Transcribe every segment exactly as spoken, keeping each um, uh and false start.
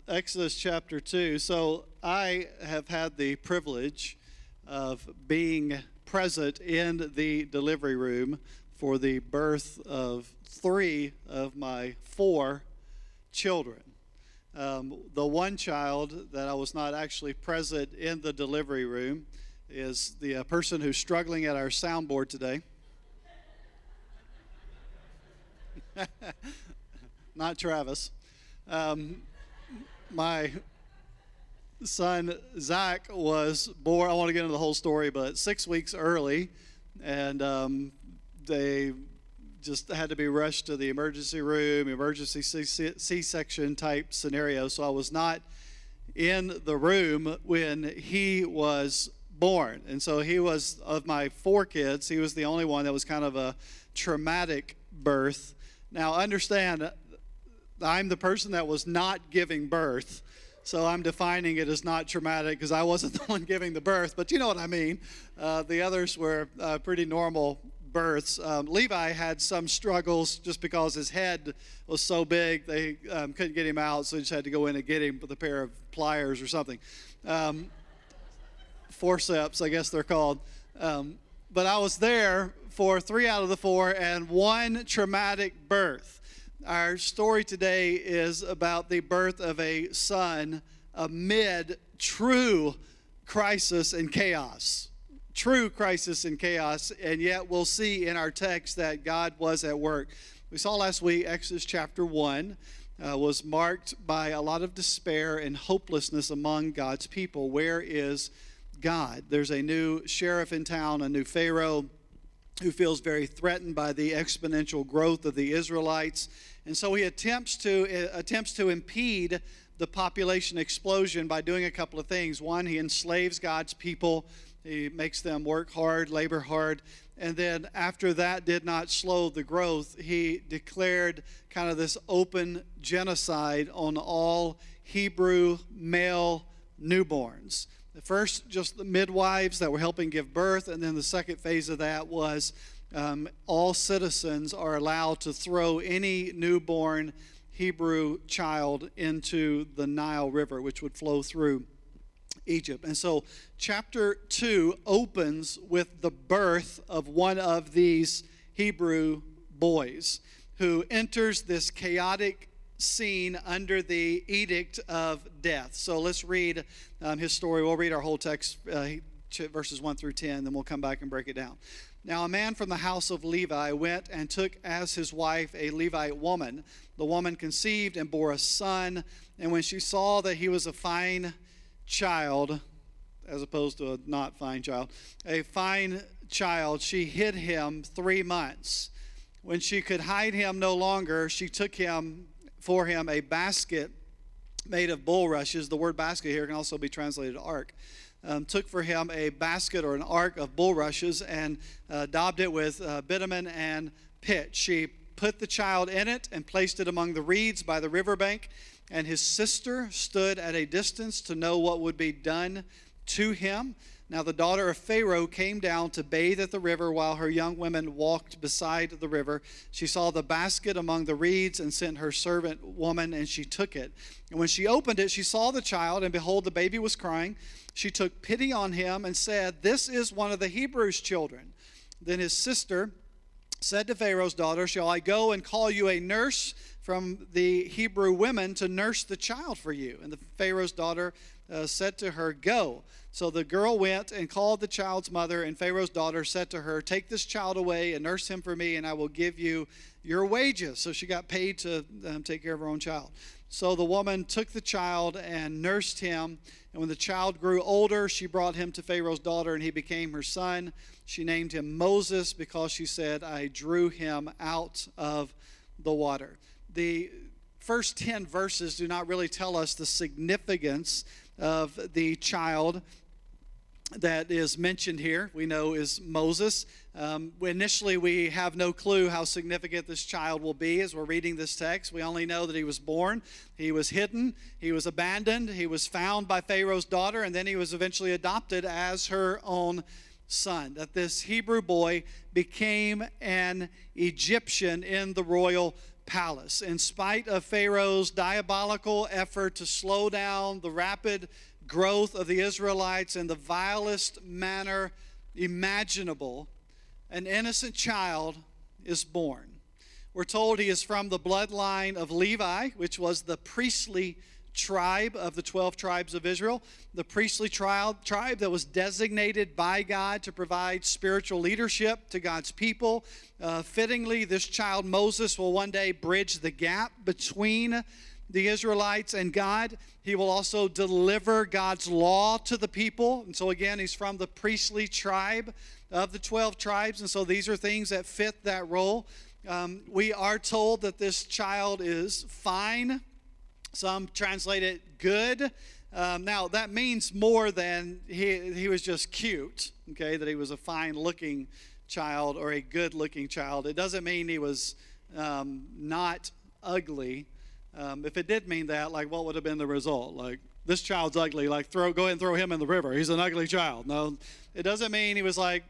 Exodus chapter two. So I have had the privilege of being present in the delivery room for the birth of three of my four children. Um, the one child that I was not actually present in the delivery room is the uh, person who's struggling at our soundboard today. Not Travis. Um, my son Zach was born, I want to get into the whole story, but six weeks early, and um, they just had to be rushed to the emergency room, emergency C-section type scenario. So I was not in the room when he was born. And so he was, of my four kids, he was the only one that was kind of a traumatic birth. Now understand, I'm the person that was not giving birth, so I'm defining it as not traumatic because I wasn't the one giving the birth, but you know what I mean. Uh, the others were uh, pretty normal births. Um, Levi had some struggles just because his head was so big, they um, couldn't get him out, so they just had to go in and get him with a pair of pliers or something. Um, forceps, I guess they're called. Um, but I was there for three out of the four and one traumatic birth. Our story today is about the birth of a son amid true crisis and chaos. True crisis and chaos, and yet we'll see in our text that God was at work. We saw last week Exodus chapter one uh, was marked by a lot of despair and hopelessness among God's people. Where is God? There's a new sheriff in town, a new Pharaoh, who feels very threatened by the exponential growth of the Israelites. And so he attempts to uh, attempts to impede the population explosion by doing a couple of things. One, he enslaves God's people. He makes them work hard, labor hard. And then after that did not slow the growth, he declared kind of this open genocide on all Hebrew male newborns. The first, just the midwives that were helping give birth, and then the second phase of that was um, all citizens are allowed to throw any newborn Hebrew child into the Nile River, which would flow through Egypt. And so chapter two opens with the birth of one of these Hebrew boys who enters this chaotic scene under the edict of death. So let's read um, his story. We'll read our whole text, uh, verses one through ten, then we'll come back and break it down. Now a man from the house of Levi went and took as his wife a Levite woman. The woman conceived and bore a son, and when she saw that he was a fine child, as opposed to a not fine child, a fine child, she hid him three months. When she could hide him no longer, she took him for him a basket made of bulrushes. The word basket here can also be translated ark. Um, took for him a basket or an ark of bulrushes and uh, daubed it with uh, bitumen and pitch. She put the child in it and placed it among the reeds by the riverbank, and his sister stood at a distance to know what would be done to him. Now the daughter of Pharaoh came down to bathe at the river while her young women walked beside the river. She saw the basket among the reeds and sent her servant woman, and she took it. And when she opened it, she saw the child, and behold, the baby was crying. She took pity on him and said, "This is one of the Hebrews' children." Then his sister said to Pharaoh's daughter, "Shall I go and call you a nurse from the Hebrew women to nurse the child for you?" And the Pharaoh's daughter uh, said to her, "Go." So the girl went and called the child's mother, and Pharaoh's daughter said to her, "Take this child away and nurse him for me, and I will give you your wages." So she got paid to um, take care of her own child. So the woman took the child and nursed him. And when the child grew older, she brought him to Pharaoh's daughter, and he became her son. She named him Moses because she said, "I drew him out of the water." The first ten verses do not really tell us the significance of the child that is mentioned here. We know is Moses. Um, initially, we have no clue how significant this child will be as we're reading this text. We only know that he was born, he was hidden, he was abandoned, he was found by Pharaoh's daughter, and then he was eventually adopted as her own son. That this Hebrew boy became an Egyptian in the royal palace. In spite of Pharaoh's diabolical effort to slow down the rapid growth of the Israelites in the vilest manner imaginable, an innocent child is born. We're told he is from the bloodline of Levi, which was the priestly tribe of the twelve tribes of Israel, the priestly tribe, tribe that was designated by God to provide spiritual leadership to God's people. Uh, fittingly, this child Moses will one day bridge the gap between the Israelites and God. He will also deliver God's law to the people. And so again, he's from the priestly tribe of the twelve tribes. And so these are things that fit that role. Um, we are told that this child is fine. Some translate it good. Um, now, that means more than he, he was just cute, okay, that he was a fine-looking child or a good-looking child. It doesn't mean he was um, not ugly. Um, if it did mean that, like, what would have been the result? Like, this child's ugly, like, throw, go ahead and throw him in the river. He's an ugly child. No, it doesn't mean he was like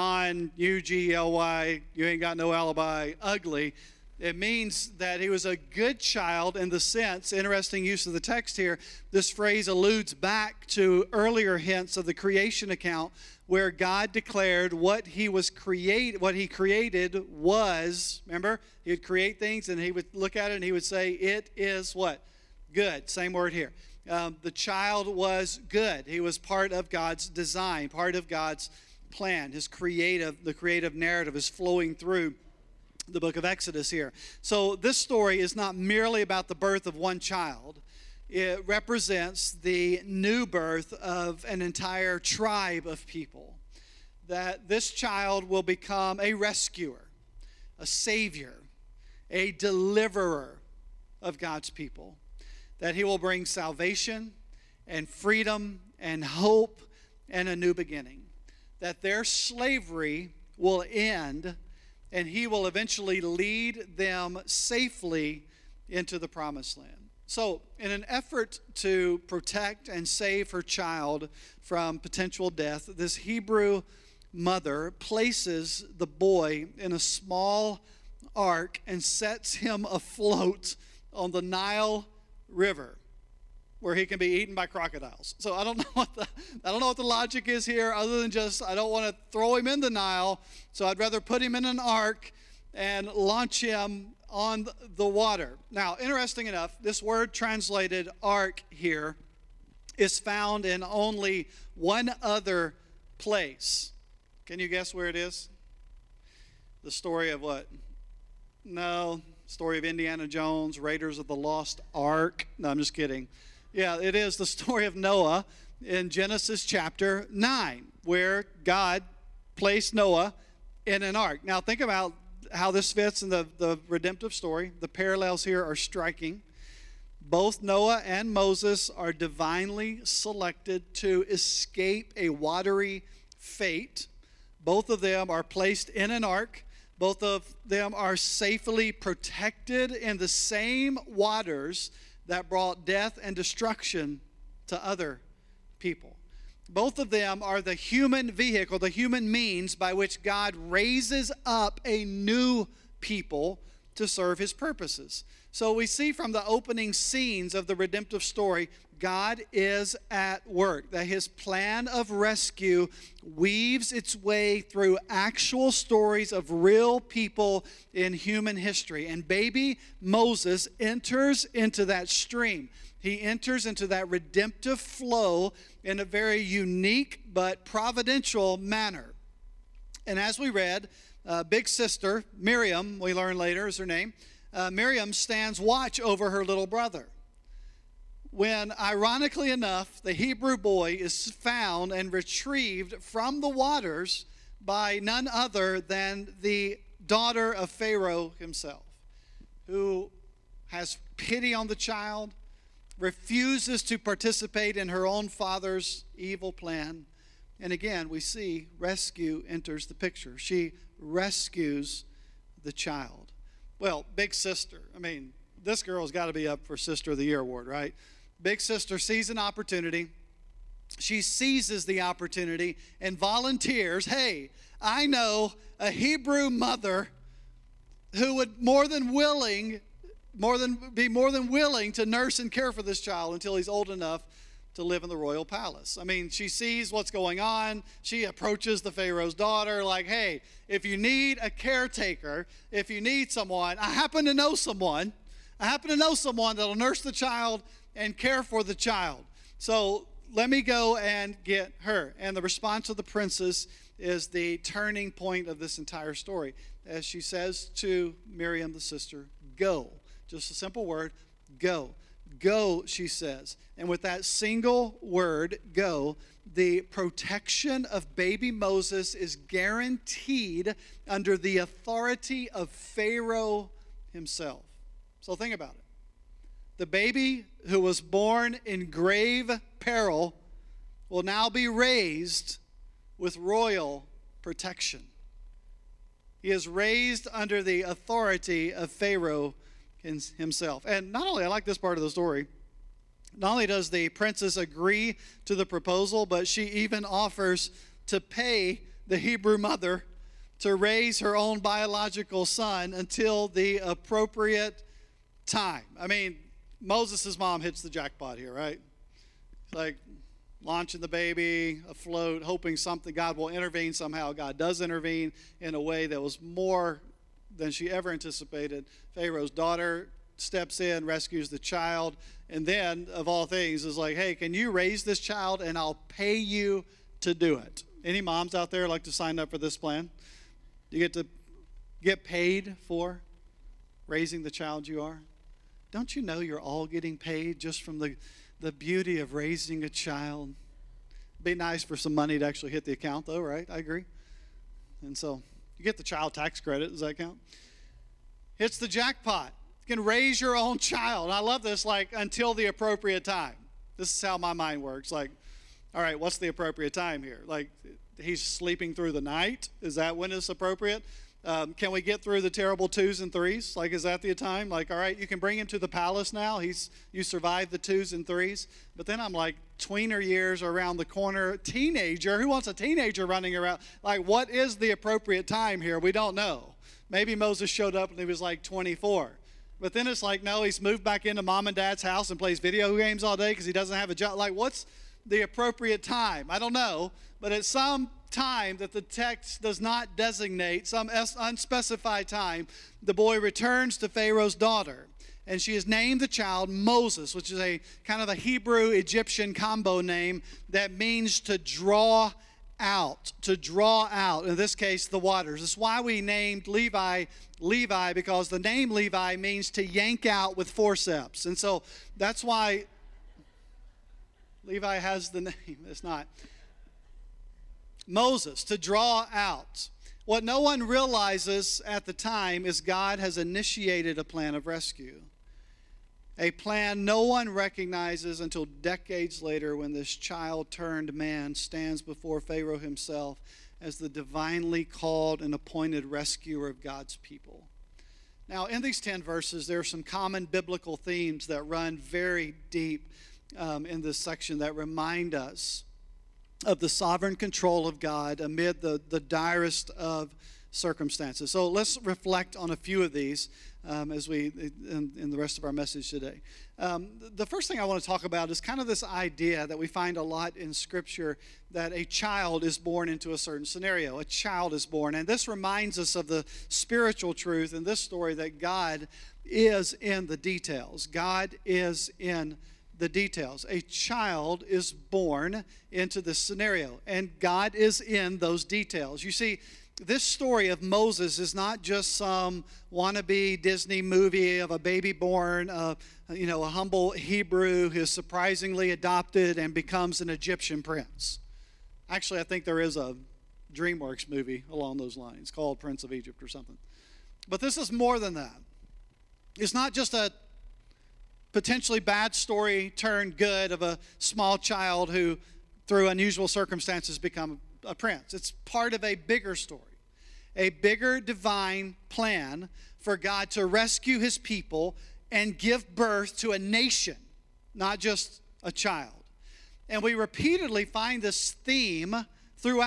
non-U G L Y, you ain't got no alibi, ugly. It means that he was a good child in the sense, interesting use of the text here, this phrase alludes back to earlier hints of the creation account where God declared what he was create, what he created was, remember, he would create things and he would look at it and he would say, it is what? Good. Same word here. Um, the child was good. He was part of God's design, part of God's plan. His creative, the creative narrative is flowing through the book of Exodus here. So this story is not merely about the birth of one child. It represents the new birth of an entire tribe of people. That this child will become a rescuer, a savior, a deliverer of God's people. That he will bring salvation and freedom and hope and a new beginning. That their slavery will end and he will eventually lead them safely into the promised land. So, in an effort to protect and save her child from potential death, this Hebrew mother places the boy in a small ark and sets him afloat on the Nile River, where he can be eaten by crocodiles. So I don't know what the I don't know what the logic is here, other than just I don't want to throw him in the Nile, so I'd rather put him in an ark and launch him on the water. Now, interesting enough, this word translated ark here is found in only one other place. Can you guess where it is? The story of what? No, story of Indiana Jones, Raiders of the Lost Ark. No, I'm just kidding. Yeah, it is the story of Noah in Genesis chapter nine, where God placed Noah in an ark. Now, think about how this fits in the, the redemptive story. The parallels here are striking. Both Noah and Moses are divinely selected to escape a watery fate. Both of them are placed in an ark. Both of them are safely protected in the same waters that brought death and destruction to other people. Both of them are the human vehicle, the human means by which God raises up a new people to serve his purposes. So we see from the opening scenes of the redemptive story, God is at work, that his plan of rescue weaves its way through actual stories of real people in human history. And baby Moses enters into that stream. He enters into that redemptive flow in a very unique but providential manner. And as we read, uh, big sister, Miriam, we learn later is her name, uh, Miriam stands watch over her little brother. When, ironically enough, the Hebrew boy is found and retrieved from the waters by none other than the daughter of Pharaoh himself, who has pity on the child, refuses to participate in her own father's evil plan. And again, we see rescue enters the picture. She rescues the child. Well, big sister. I mean, this girl's got to be up for Sister of the Year award, right? Big sister sees an opportunity. She seizes the opportunity and volunteers, hey, I know a Hebrew mother who would more than willing, more than be more than willing to nurse and care for this child until he's old enough to live in the royal palace. I mean, she sees what's going on. She approaches the Pharaoh's daughter like, hey, if you need a caretaker, if you need someone, I happen to know someone. I happen to know someone that'll nurse the child and care for the child. So let me go and get her. And the response of the princess is the turning point of this entire story. As she says to Miriam, the sister, go. Just a simple word, go. Go, she says. And with that single word, go, the protection of baby Moses is guaranteed under the authority of Pharaoh himself. So think about it. The baby who was born in grave peril will now be raised with royal protection. He is raised under the authority of Pharaoh himself. And not only, I like this part of the story, not only does the princess agree to the proposal, but she even offers to pay the Hebrew mother to raise her own biological son until the appropriate time. I mean, Moses' mom hits the jackpot here, right? Like launching the baby afloat, hoping something, God will intervene somehow. God does intervene in a way that was more than she ever anticipated. Pharaoh's daughter steps in, rescues the child, and then, of all things, is like, hey, can you raise this child and I'll pay you to do it? Any moms out there like to sign up for this plan? You get to get paid for raising the child you are? Don't you know you're all getting paid just from the, the beauty of raising a child? It'd be nice for some money to actually hit the account, though, right? I agree. And so you get the child tax credit. Does that count? Hits the jackpot. You can raise your own child. And I love this, like, until the appropriate time. This is how my mind works. Like, all right, what's the appropriate time here? Like, he's sleeping through the night. Is that when it's appropriate? Um, can we get through the terrible twos and threes? Like, is that the time? Like, all right, you can bring him to the palace now. He's you survived the twos and threes. But then I'm like, tweener years are around the corner. Teenager, who wants a teenager running around? Like, what is the appropriate time here? We don't know. Maybe Moses showed up and he was like twenty-four. But then it's like, no, he's moved back into mom and dad's house and plays video games all day because he doesn't have a job. Like, what's the appropriate time? I don't know. But at some time that the text does not designate, some unspecified time, the boy returns to Pharaoh's daughter. And she has named the child Moses, which is a kind of a Hebrew-Egyptian combo name that means to draw out, to draw out, in this case, the waters. That's why we named Levi Levi, because the name Levi means to yank out with forceps. And so that's why Levi has the name. It's not. Moses, to draw out. What no one realizes at the time is God has initiated a plan of rescue. A plan no one recognizes until decades later when this child-turned man stands before Pharaoh himself as the divinely called and appointed rescuer of God's people. Now, in these ten verses, there are some common biblical themes that run very deep um, in this section that remind us of the sovereign control of God amid the, the direst of circumstances. So let's reflect on a few of these um, as we in, in the rest of our message today. Um, the first thing I want to talk about is kind of this idea that we find a lot in Scripture that a child is born into a certain scenario. A child is born. And this reminds us of the spiritual truth in this story that God is in the details. God is in the details. A child is born into this scenario, and God is in those details. You see, this story of Moses is not just some wannabe Disney movie of a baby born, uh, you know, a humble Hebrew who is surprisingly adopted and becomes an Egyptian prince. Actually, I think there is a DreamWorks movie along those lines called Prince of Egypt or something. But this is more than that. It's not just a potentially bad story turned good of a small child who, through unusual circumstances, become a prince. It's part of a bigger story, a bigger divine plan for God to rescue his people and give birth to a nation, not just a child. And we repeatedly find this theme throughout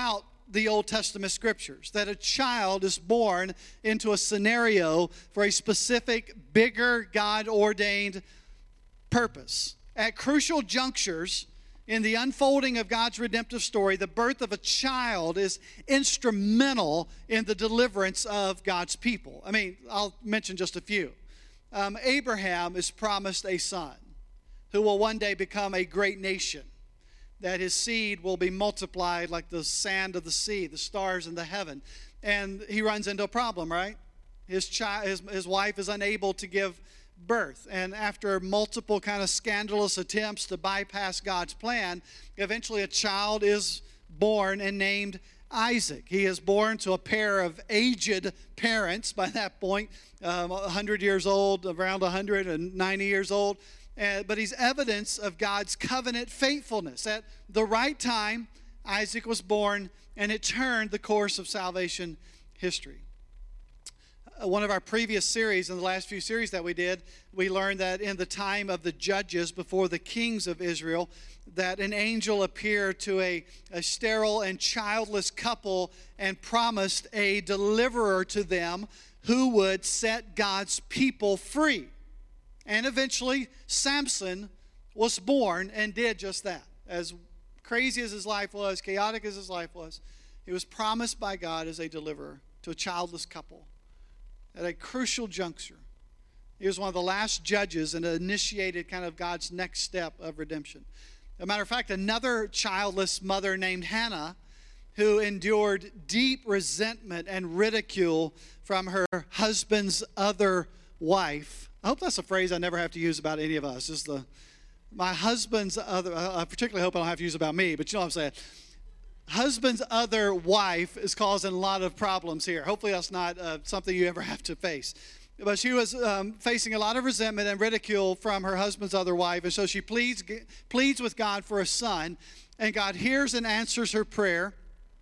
the Old Testament scriptures, that a child is born into a scenario for a specific, bigger, God-ordained purpose. At crucial junctures in the unfolding of God's redemptive story, the birth of a child is instrumental in the deliverance of God's people. I mean, I'll mention just a few. Um, Abraham is promised a son who will one day become a great nation, that his seed will be multiplied like the sand of the sea, the stars in the heaven. And he runs into a problem, right? His child, his, his wife is unable to give birth. And after multiple kind of scandalous attempts to bypass God's plan, eventually a child is born and named Isaac. He is born to a pair of aged parents by that point, um, one hundred years old, around one hundred ninety years old. Uh, but he's evidence of God's covenant faithfulness. At the right time, Isaac was born, and it turned the course of salvation history. Uh, one of our previous series, in the last few series that we did, we learned that in the time of the judges before the kings of Israel, that an angel appeared to a, a sterile and childless couple and promised a deliverer to them who would set God's people free. And eventually, Samson was born and did just that. As crazy as his life was, chaotic as his life was, he was promised by God as a deliverer to a childless couple at a crucial juncture. He was one of the last judges and initiated kind of God's next step of redemption. As a matter of fact, another childless mother named Hannah, who endured deep resentment and ridicule from her husband's other wife. I hope that's a phrase I never have to use about any of us. Just the, my husband's other, I particularly hope I don't have to use about me, but you know what I'm saying. Husband's other wife is causing a lot of problems here. Hopefully that's not uh, something you ever have to face. But she was um, facing a lot of resentment and ridicule from her husband's other wife, and so she pleads, pleads with God for a son, and God hears and answers her prayer.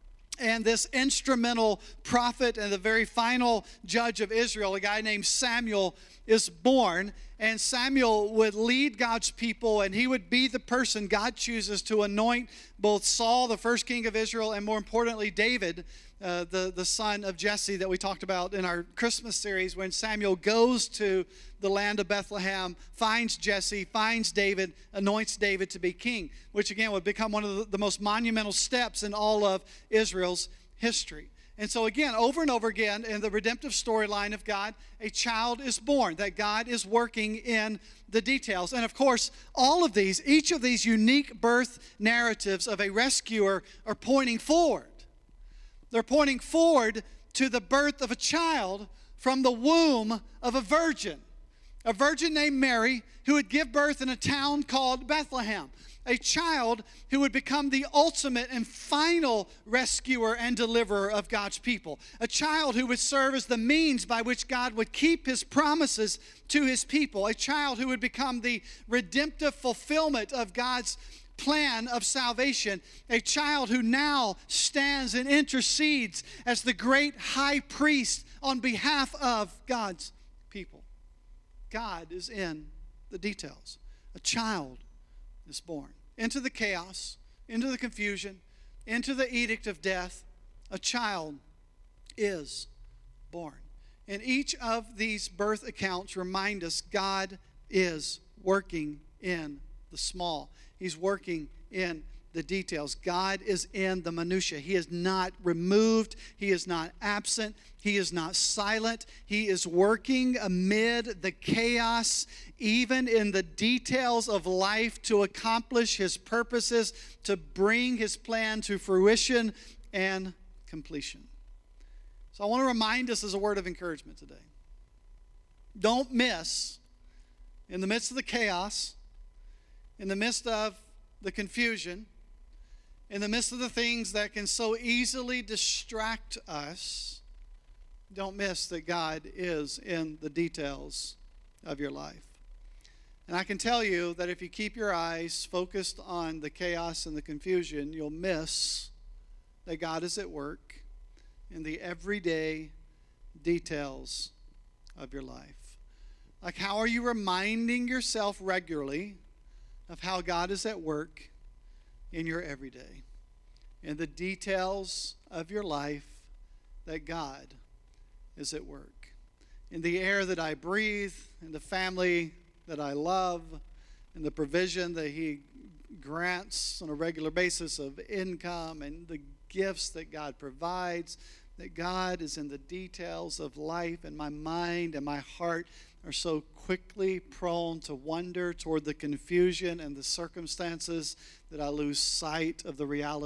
And this instrumental prophet and the very final judge of Israel, a guy named Samuel, is born. And Samuel would lead God's people, and he would be the person God chooses to anoint both Saul, the first king of Israel, and more importantly, David, uh, the, the son of Jesse that we talked about in our Christmas series, when Samuel goes to the land of Bethlehem, finds Jesse, finds David, anoints David to be king, which again would become one of the, the most monumental steps in all of Israel's history. And so again, over and over again, in the redemptive storyline of God, a child is born, that God is working in the details. And of course, all of these, each of these unique birth narratives of a rescuer are pointing forward. They're pointing forward to the birth of a child from the womb of a virgin. A virgin named Mary who would give birth in a town called Bethlehem. A child who would become the ultimate and final rescuer and deliverer of God's people. A child who would serve as the means by which God would keep his promises to his people. A child who would become the redemptive fulfillment of God's plan of salvation. A child who now stands and intercedes as the great high priest on behalf of God's people. God is in the details. A child is born. Into the chaos, into the confusion, into the edict of death, a child is born. And each of these birth accounts remind us God is working in the small. He's working in the details. God is in the minutia. He is not removed. He is not absent. He is not silent. He is working amid the chaos, even in the details of life, to accomplish his purposes, to bring his plan to fruition and completion. So I want to remind us as a word of encouragement today. Don't miss, in the midst of the chaos, in the midst of the confusion, in the midst of the things that can so easily distract us, don't miss that God is in the details of your life. And I can tell you that if you keep your eyes focused on the chaos and the confusion, you'll miss that God is at work in the everyday details of your life. Like, how are you reminding yourself regularly of how God is at work in your everyday? in the details of your life that God is at work. In the air that I breathe, in the family that I love, in the provision that He grants on a regular basis of income, and the gifts that God provides, that God is in the details of life, and my mind and my heart are so quickly prone to wander toward the confusion and the circumstances that I lose sight of the reality